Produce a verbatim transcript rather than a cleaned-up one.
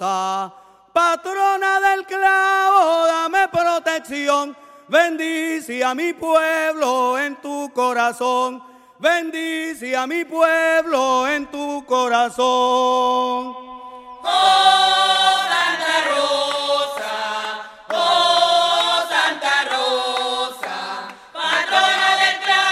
poderosa, patrona del clavo, dame protección. Bendice a mi pueblo en tu corazón, bendice a mi pueblo en tu corazón. ¡Oh!